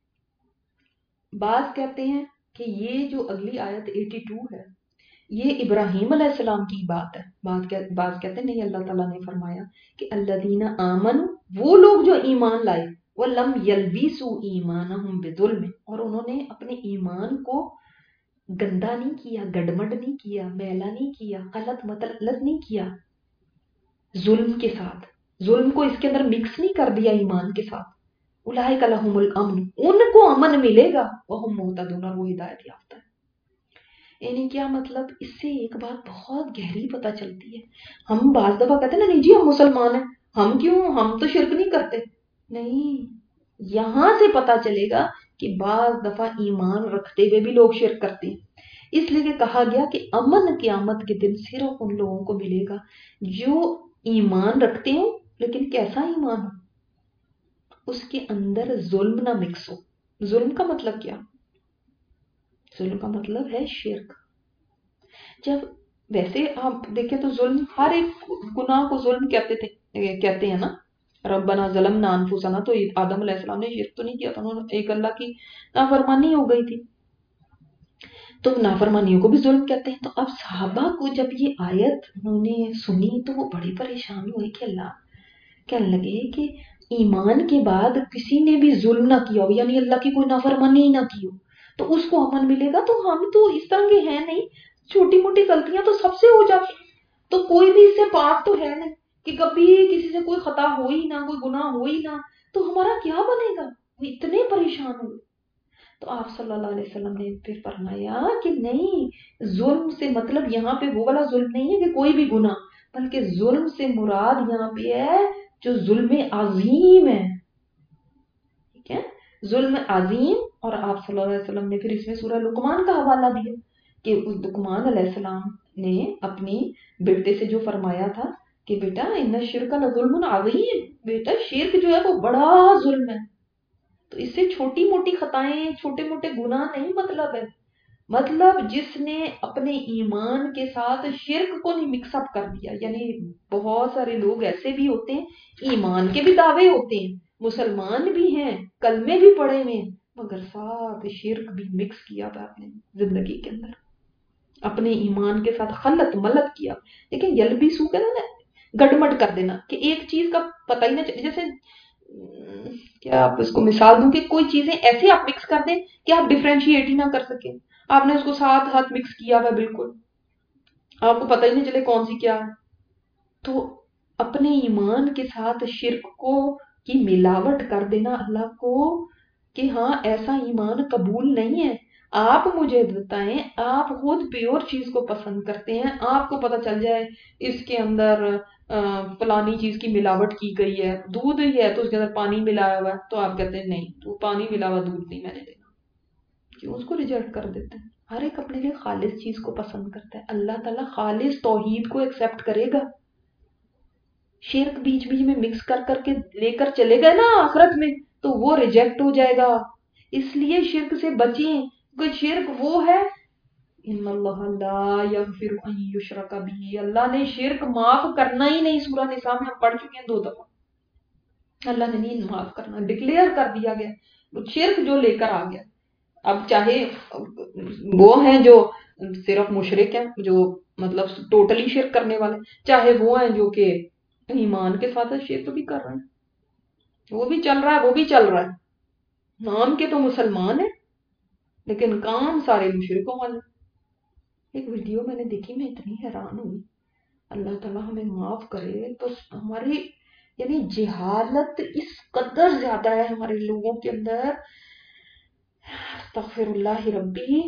بعض کہتے ہیں کہ یہ جو اگلی آیت 82 ہے یہ ابراہیم علیہ السلام کی بات ہے. بعض کہتے ہیں نہیں، اللہ تعالیٰ نے فرمایا کہ الذین آمنوا، وہ لوگ جو ایمان لائے، وَلَمْ يَلْبِسُوا إِيمَانَهُمْ بِظُلْمٍ، اور انہوں نے اپنے ایمان کو گندا نہیں کیا، گڈمڈ نہیں کیا، میلا نہیں کیا، غلط مطلب نہیں کیا ظلم کے ساتھ. ظلم کو اس کے اندر مکس نہیں کر دیا ایمان کے ساتھ. اولئک لہم الامن، ان کو امن ملے گا، وہم مہتدون، اور وہ ہدایت یافتہ ہے. یعنی کیا مطلب؟ اس سے ایک بات بہت گہری پتہ چلتی ہے. ہم بعض دفعہ کہتے ہیں نا نہیں جی ہم مسلمان ہیں، ہم کیوں، ہم تو شرک نہیں کرتے. نہیں، یہاں سے پتہ چلے گا کہ بعض دفعہ ایمان رکھتے ہوئے بھی لوگ شرک کرتے ہیں. اس لیے کہ کہا گیا کہ امن قیامت کے دن صرف ان لوگوں کو ملے گا جو ایمان رکھتے ہوں، لیکن کیسا ایمان ہو، اس کے اندر ظلم نہ مکس ہو. ظلم کا مطلب کیا؟ ظلم کا مطلب ہے شرک. جب ویسے آپ دیکھیں تو ظلم، ہر ایک گناہ کو ظلم کہتے ہیں نا. ربنا ظلمنا انفسنا، تو آدم علیہ السلام نے شرک تو نہیں کیا تھا، انہوں نے ایک اللہ کی نافرمانی ہو گئی تھی، تو نافرمانیوں کو بھی ظلم کہتے ہیں. تو اب صحابہ کو جب یہ آیت انہوں نے سنی تو وہ بڑے پریشان ہوئے کہ اللہ، کہنے لگے کہ ایمان کے بعد کسی نے بھی ظلم نہ کیا ہو، یعنی اللہ کی کوئی نافرمانی نہ کی ہو، تو اس کو امن ملے گا. تو ہم تو اس طرح کے ہیں نہیں، چھوٹی موٹی غلطیاں تو سب سے ہو جاتی، تو کوئی بھی اس سے پاک تو ہے نہیں کہ کبھی کسی سے کوئی خطا ہو ہی نہ، کوئی گناہ ہو ہی نہ، تو ہمارا کیا بنے گا؟ وہ اتنے پریشان ہوئے. تو آپ صلی اللہ علیہ وسلم نے پھر فرمایا کہ نہیں، ظلم سے مطلب یہاں پہ وہ والا ظلم نہیں ہے کہ کوئی بھی گناہ، بلکہ ظلم سے مراد یہاں پہ ہے جو ظلم عظیم ہے. ٹھیک ہے، ظلم عظیم. اور آپ صلی اللہ علیہ وسلم نے پھر اس میں سورہ لقمان کا حوالہ دیا کہ لقمان علیہ السلام نے اپنی بیٹے سے جو فرمایا تھا کہ بیٹا ان الشرک لظلم عظیم، بیٹا شرک جو ہے وہ بڑا ظلم ہے. تو اس سے چھوٹی موٹی خطائیں، چھوٹے موٹے گناہ نہیں مطلب ہے، مطلب جس نے اپنے ایمان کے ساتھ شرک کو نہیں مکس اپ کر دیا. یعنی بہت سارے لوگ ایسے بھی ہوتے ہیں، ایمان کے بھی دعوے ہوتے ہیں، مسلمان بھی ہیں، کلمے بھی پڑھے ہوئے ہیں، مگر ساتھ شرک بھی مکس کیا تھا اپنے زندگی کے اندر، اپنے ایمان کے ساتھ خلط ملط کیا. لیکن یلبسو کہنا نا، گڑمٹ کر دینا کہ ایک چیز کا پتہ ہی نہ چلے. جیسے کیا آپ اس کو مثال دوں کہ کوئی چیزیں ایسے آپ مکس کر دیں کہ آپ ڈیفرینشیٹ ہی نہ کر سکیں. آپ نے اس کو ساتھ ہاتھ مکس کیا ہوا بالکل، آپ کو پتہ ہی نہیں چلے کون سی کیا ہے. تو اپنے ایمان کے ساتھ شرک کو کی ملاوٹ کر دینا اللہ کو کہ ہاں ایسا ایمان قبول نہیں ہے. آپ مجھے بتائیں، آپ خود پیور چیز کو پسند کرتے ہیں، آپ کو پتہ چل جائے اس کے اندر فلانی چیز کی ملاوٹ کی گئی ہے، دودھ ہی ہے تو اس کے اندر پانی ملایا ہوا ہے، تو آپ کہتے ہیں نہیں، تو پانی ملا ہوا دودھ نہیں میں نے لینا. کیوں اس کو ریجیکٹ کر دیتے ہیں؟ ہر ایک اپنے لیے خالص چیز کو پسند کرتا ہے. اللہ تعالیٰ خالص توحید کو ایکسپٹ کرے گا. شرک بیچ بیچ میں مکس کر کر کے لے کر چلے گئے نا آخرت میں، تو وہ ریجیکٹ ہو جائے گا. اس لیے شرک سے بچیں، کیونکہ شرک وہ ہے، ان اللہ لا یغفر ان یشرک بہ، اللہ نے شرک معاف کرنا ہی نہیں. سورہ نساء میں ہم پڑھ چکے ہیں 2 دفعہ، اللہ نے نہیں معاف کرنا، ڈکلیئر کر دیا گیا. شرک جو لے کر آ گیا، اب چاہے وہ ہیں جو صرف مشرک ہیں، جو مطلب ٹوٹلی شرک کرنے والے، چاہے وہ ہیں جو کہ ایمان کے ساتھ شرک بھی کر رہے ہیں، وہ بھی چل رہا ہے، وہ بھی چل رہا ہے، نام کے تو مسلمان ہیں لیکن کام سارے مشرکوں والے۔ ایک ویڈیو میں نے دیکھی، میں اتنی حیران ہوئی، اللہ تعالیٰ ہمیں معاف کرے، تو ہماری یعنی جہالت اس قدر زیادہ ہے ہمارے لوگوں کے اندر، استغفر اللہ ربی۔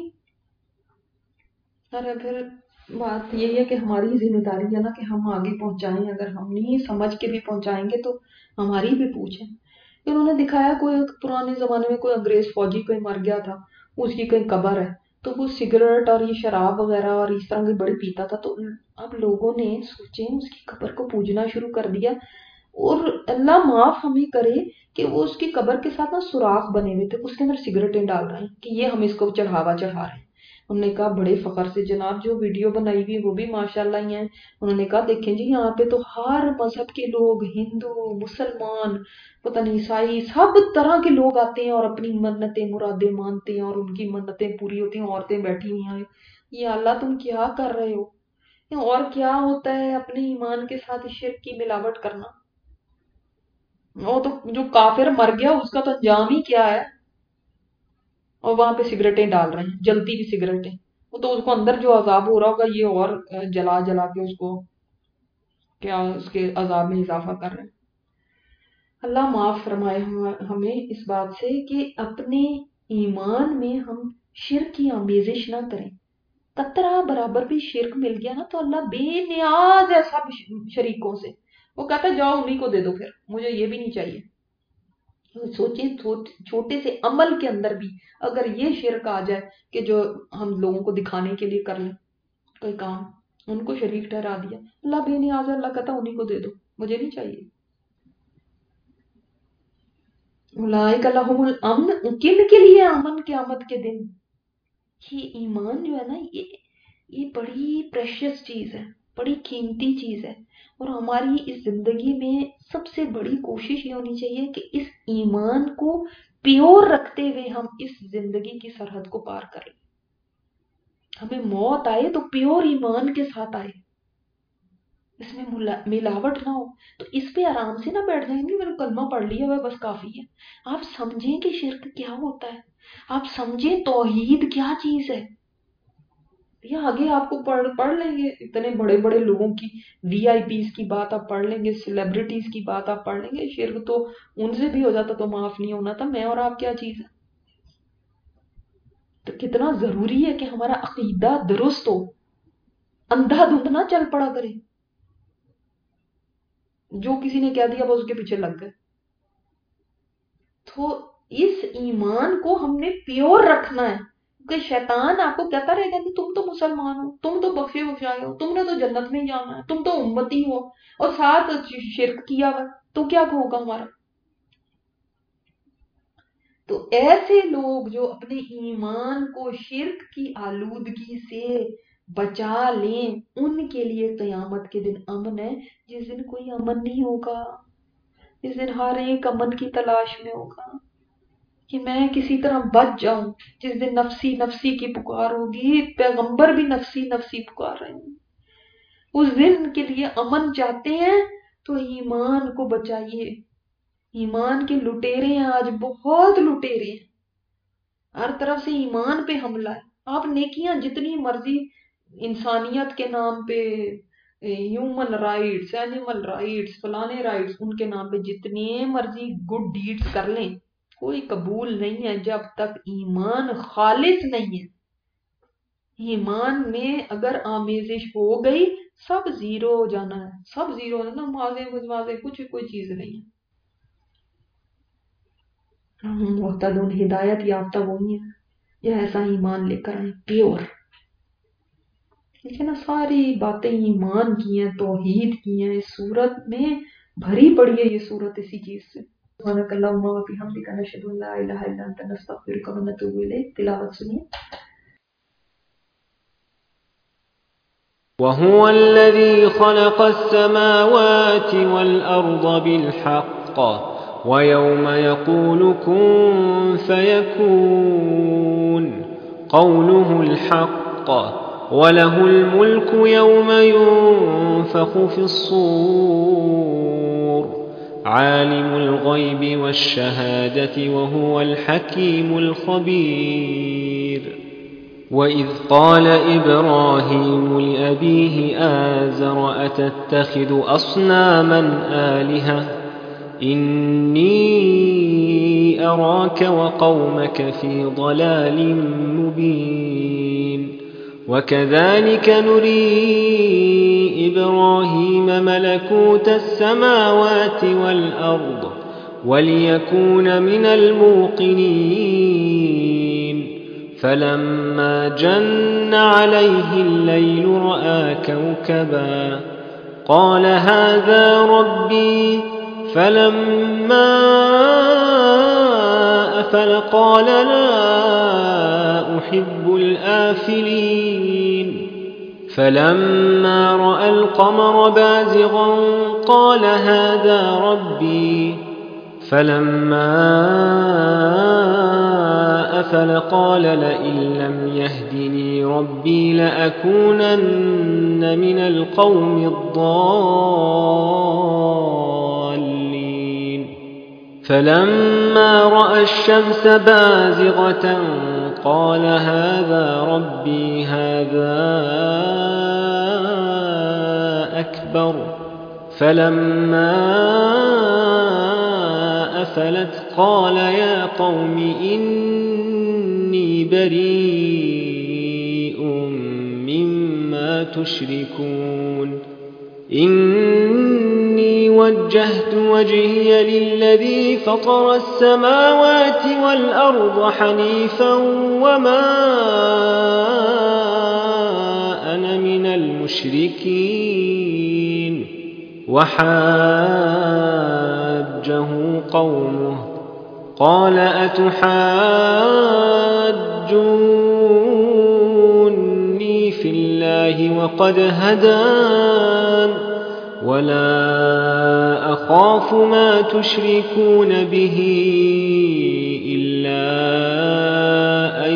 اور پھر بات یہی ہے کہ ہماری ذمہ داری ہے نا کہ ہم آگے پہنچائیں، اگر ہم نہیں سمجھ کے بھی پہنچائیں گے تو ہماری بھی پوچھ ہے۔ انہوں نے دکھایا کوئی پرانے زمانے میں کوئی انگریز فوجی کوئی مر گیا تھا، اس کی کوئی قبر ہے، تو وہ سگریٹ اور یہ شراب وغیرہ اور اس طرح کی بڑی پیتا تھا، تو اب لوگوں نے سوچیں اس کی قبر کو پوجنا شروع کر دیا، اور اللہ معاف ہمیں کرے کہ وہ اس کی قبر کے ساتھ نا سوراخ بنے ہوئے تھے، اس کے اندر سگریٹیں ڈال رہے ہیں کہ یہ ہم اس کو چڑھا رہے ہیں۔ انہوں نے کہا بڑے فخر سے، جناب جو ویڈیو بنائی ہوئی وہ بھی ماشاءاللہ ہی ہیں، انہوں نے کہا دیکھیں جی یہاں پہ تو ہر مذہب کے لوگ، ہندو، مسلمان، پتہ نہیں عیسائی، سب طرح کے لوگ آتے ہیں اور اپنی منتیں مرادیں مانتے ہیں اور ان کی منتیں پوری ہوتی ہیں، عورتیں بیٹھی ہوئی ہیں۔ یہ اللہ تم کیا کر رہے ہو؟ اور کیا ہوتا ہے اپنے ایمان کے ساتھ شرک کی ملاوٹ کرنا؟ وہ تو جو کافر مر گیا اس کا تو انجام ہی کیا ہے، اور وہاں پہ سگریٹیں ڈال رہے ہیں، جلتی بھی سگریٹیں، وہ تو اس کو اندر جو عذاب ہو رہا ہوگا یہ اور جلا جلا کے اس کو کیا اس کے عذاب میں اضافہ کر رہے ہیں۔ اللہ معاف فرمائے ہمیں اس بات سے کہ اپنے ایمان میں ہم شرک کی آمیزش نہ کریں۔ قطرہ برابر بھی شرک مل گیا نا تو اللہ بے نیاز ہے سب شریکوں سے، وہ کہتا ہے جاؤ انہیں کو دے دو، پھر مجھے یہ بھی نہیں چاہیے۔ سوچیں چھوٹے سے عمل کے اندر بھی اگر یہ شرک آ جائے کہ جو ہم لوگوں کو دکھانے کے لیے کر لیں کوئی کام، ان کو شریک ٹھہرا دیا، اللہ بے نیاز ہے، اللہ کہتا انہیں کو دے دو، مجھے نہیں چاہیے۔ اولئک لہم الامن، کن کے لیے امن قیامت کے دن؟ یہ ایمان جو ہے نا یہ بڑی پریشیس چیز ہے، بڑی قیمتی چیز ہے، اور ہماری اس زندگی میں سب سے بڑی کوشش یہ ہونی چاہیے کہ اس ایمان کو پیور رکھتے ہوئے ہم اس زندگی کی سرحد کو پار کریں۔ ہمیں موت آئے تو پیور ایمان کے ساتھ آئے، اس میں ملاوٹ نہ ہو، تو اس پہ آرام سے نہ بیٹھ جائیں گے میرا کلمہ پڑھ لیا ہوا بس کافی ہے۔ آپ سمجھیں کہ شرک کیا ہوتا ہے، آپ سمجھیں توحید کیا چیز ہے۔ یہ آگے آپ کو پڑھ لیں گے، اتنے بڑے بڑے لوگوں کی وی آئی پیز کی بات آپ پڑھ لیں گے، سیلیبریٹیز کی بات آپ پڑھ لیں گے، شرک تو ان سے بھی ہو جاتا تو معاف نہیں ہونا تھا، میں اور آپ کیا چیز ہے۔ تو کتنا ضروری ہے کہ ہمارا عقیدہ درست ہو، اندھا دھند نہ چل پڑا کرے، جو کسی نے کہہ دیا وہ اس کے پیچھے لگ گئے۔ تو اس ایمان کو ہم نے پیور رکھنا ہے، کہ شیطان آپ کو کہتا رہے گا کہ تم تو مسلمان ہو، تم تو بخشے بخشائے ہو، تم نے تو جنت میں جانا ہے، تم تو امتی ہو، اور ساتھ شرک کیا ہوا، تو کیا ہوگا ہمارا؟ تو ایسے لوگ جو اپنے ایمان کو شرک کی آلودگی سے بچا لیں، ان کے لیے قیامت کے دن امن ہے، جس دن کوئی امن نہیں ہوگا، جس دن ہر ایک امن کی تلاش میں ہوگا کہ میں کسی طرح بچ جاؤں، جس دن نفسی نفسی کی پکار ہوگی، پیغمبر بھی نفسی نفسی پکار رہے ہیں، اس دن کے لیے امن چاہتے ہیں تو ایمان کو بچائیے۔ ایمان کے لٹیرے ہیں، آج بہت لٹیرے ہیں، ہر طرف سے ایمان پہ حملہ ہے۔ آپ نیکیاں جتنی مرضی انسانیت کے نام پہ، ہیومن رائٹس، اینیمل رائٹس، فلانے رائٹس، ان کے نام پہ جتنے مرضی گڈ ڈیڈز کر لیں، کوئی قبول نہیں ہے جب تک ایمان خالص نہیں ہے۔ ایمان میں اگر آمیزش ہو گئی سب زیرو ہو جانا ہے، سب زیرو ہو جانا، مازے کچھ کوئی چیز نہیں ہے۔ محتدون ہدایت یافتہ وہی ہے یہ ایسا ایمان لے کر آئیں پیور، ٹھیک ہے نا؟ ساری باتیں ایمان کی ہیں، توحید کی ہیں، اس صورت میں بھری پڑی ہے یہ صورت اسی چیز سے۔ سبحانک اللہم و بحمدک، نشہد ان لا الہ الا انت، نستغفرک و نتوب الیک۔ تلاوت سنیے۔ وهو الذي خلق السماوات والأرض بالحق ويوم يقول كن فيكون قوله الحق وله الملك يوم ينفخ في الصور عالم الغيب والشهادة وهو الحكيم الخبير. وإذ قال إبراهيم لأبيه آزر أتتخذ أصناما آلهة إني أراك وقومك في ضلال مبين. وكذلك نري إبراهيم ملكوت السماوات والأرض وليكون من الموقنين. فلما جن عليه الليل رأى كوكبا قال هذا ربي فلما أفل قال لا أحب الآفلين. فلما رأى القمر بازغا قال هذا ربي فلما أفل قال لئن لم يهدني ربي لأكونن من القوم الضالين. فلما رأى الشمس بازغة قال هذا ربي هذا أكبر. فلما أفلت قال يا قوم إني بريء مما تشركون إني وجهت وجهي للذي فطر السماوات والأرض حنيفا وما أنا من المشركين. وحاجه قومه قال أتحاجوني في الله وقد هدان ولا أخاف ما تشركون به إلا أن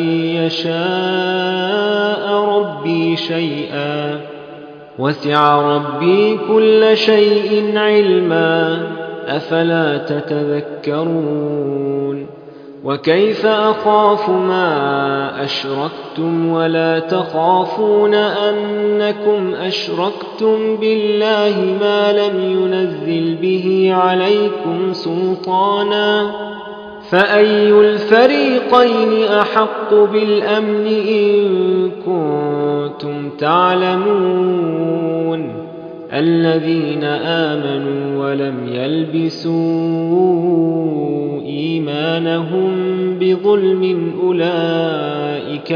يشاء ربي شيئا وسع ربي كل شيء علما أفلا تتذكرون. وكيف أخاف ما أشركتم ولا تخافون أنكم أشركتم بالله ما لم ينزل به عليكم سلطانا فأي الفريقين أحق بالأمن إن كنتم تعلمون. الذين آمنوا ولم يلبسوا إيمانهم بظلم أولئك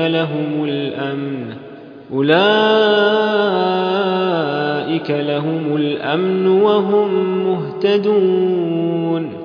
لهم الأمن وهم مهتدون.